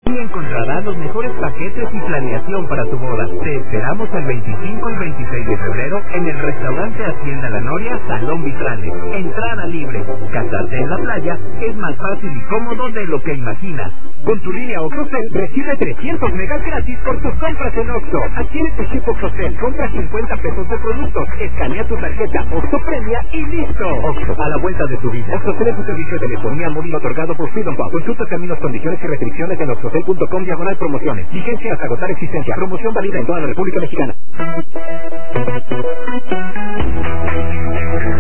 Y encontrarás los mejores paquetes y planeación para tu boda. Te esperamos el 25 y 26 de febrero en el restaurante Hacienda La Noria, Salón Vitrales. Entrada libre. Casarte en la playa es más fácil y cómodo de lo que imaginas. Con tu línea OXXOCEL recibe 300 megas gratis por tus compras en OXXO. Adquiere tu chip OXXOCEL, compra 50 pesos de productos, escanea tu tarjeta OXXO Premia y listo. OXXO, a la vuelta de tu vida. OXXOCEL es un servicio de telefonía móvil otorgado por Freedom Pop. Consulta términos, condiciones y restricciones en oxxocel.com/promociones. Vigencia hasta agotar existencia. Promoción válida en toda la República Mexicana.